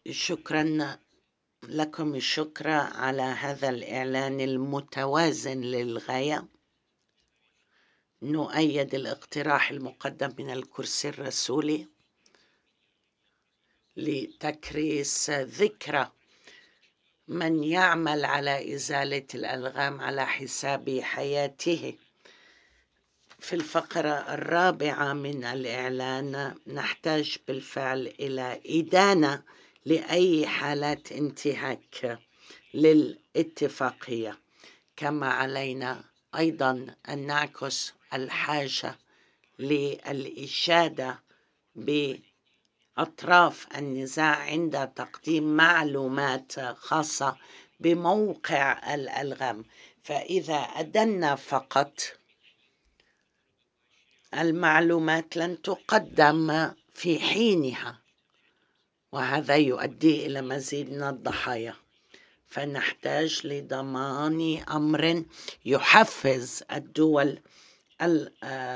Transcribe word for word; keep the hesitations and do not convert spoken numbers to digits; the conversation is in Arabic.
شكرا لكم، الشكر على هذا الإعلان المتوازن للغاية. نؤيد الاقتراح المقدم من الكرسي الرسولي لتكريس ذكرى من يعمل على إزالة الألغام على حساب حياته. في الفقرة الرابعة من الإعلان نحتاج بالفعل إلى إدانة لأي حالات انتهاك للاتفاقية، كما علينا أيضا أن نعكس الحاجة للإشادة بأطراف النزاع عند تقديم معلومات خاصة بموقع الألغام. فإذا أدنا فقط المعلومات لن تقدم في حينها، وهذا يؤدي إلى مزيد من الضحايا. فنحتاج لضمان أمر يحفز الدول